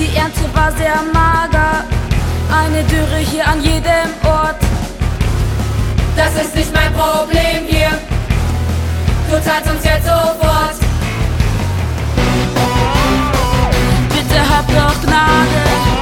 Die Ernte war sehr mager, eine Dürre hier an jedem Ort. Das ist nicht mein Problem hier, du zahlst uns jetzt sofort. Bitte habt doch Gnade.